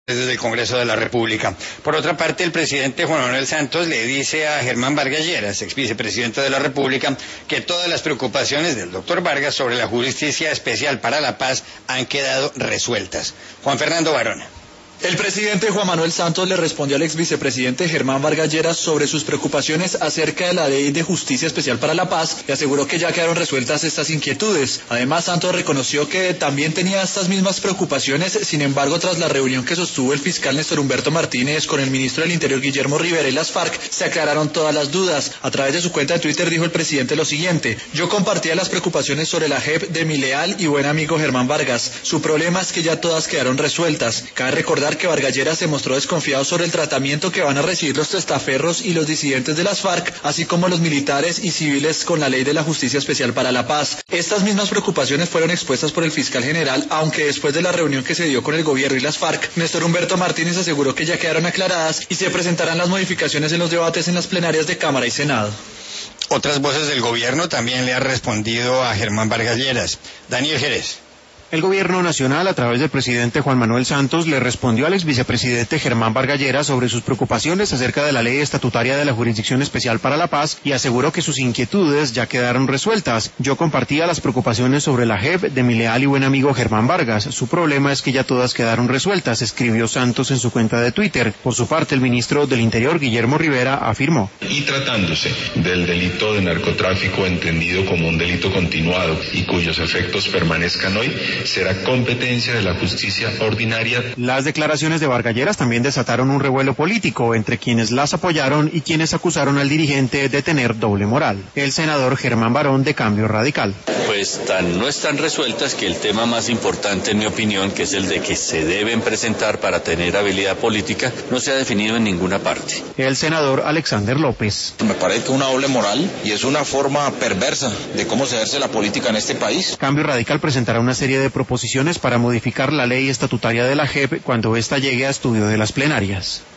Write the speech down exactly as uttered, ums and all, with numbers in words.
desde el Congreso de la República. Por otra parte, el presidente Juan Manuel Santos le dice a Germán Vargas Lleras, ex vicepresidente de la República, que todas las preocupaciones del doctor Vargas sobre la Justicia Especial para la Paz han quedado resueltas. Juan Fernando Varona. El presidente Juan Manuel Santos le respondió al ex vicepresidente Germán Vargas Lleras sobre sus preocupaciones acerca de la Ley de Justicia Especial para la Paz y aseguró que ya quedaron resueltas estas inquietudes. Además, Santos reconoció que también tenía estas mismas preocupaciones, sin embargo, tras la reunión que sostuvo el fiscal Néstor Humberto Martínez con el ministro del Interior Guillermo Rivera y las FARC, se aclararon todas las dudas. A través de su cuenta de Twitter dijo el presidente lo siguiente: yo compartía las preocupaciones sobre la J E P de mi leal y buen amigo Germán Vargas. Su problema es que ya todas quedaron resueltas. Cabe recordar que Vargas Lleras se mostró desconfiado sobre el tratamiento que van a recibir los testaferros y los disidentes de las FARC, así como los militares y civiles con la Ley de la Justicia Especial para la Paz. Estas mismas preocupaciones fueron expuestas por el fiscal general, aunque después de la reunión que se dio con el gobierno y las FARC, Néstor Humberto Martínez aseguró que ya quedaron aclaradas y se presentarán las modificaciones en los debates en las plenarias de Cámara y Senado. Otras voces del gobierno también le han respondido a Germán Vargas Lleras. Daniel Jerez. El Gobierno Nacional, a través del presidente Juan Manuel Santos, le respondió al ex vicepresidente Germán Vargas Lleras sobre sus preocupaciones acerca de la ley estatutaria de la Jurisdicción Especial para la Paz y aseguró que sus inquietudes ya quedaron resueltas. Yo compartía las preocupaciones sobre la J E P de mi leal y buen amigo Germán Vargas. Su problema es que ya todas quedaron resueltas, escribió Santos en su cuenta de Twitter. Por su parte, el ministro del Interior, Guillermo Rivera, afirmó: y tratándose del delito de narcotráfico entendido como un delito continuado y cuyos efectos permanezcan hoy, será competencia de la justicia ordinaria. Las declaraciones de Vargas Lleras también desataron un revuelo político entre quienes las apoyaron y quienes acusaron al dirigente de tener doble moral. El senador Germán Barón, de Cambio Radical. Pues tan, no están resueltas que el tema más importante, en mi opinión, que es el de que se deben presentar para tener habilidad política, no se ha definido en ninguna parte. El senador Alexander López. Me parece que es una doble moral y es una forma perversa de cómo se ejerce la política en este país. Cambio Radical presentará una serie de proposiciones para modificar la ley estatutaria de la J E P cuando ésta llegue a estudio de las plenarias.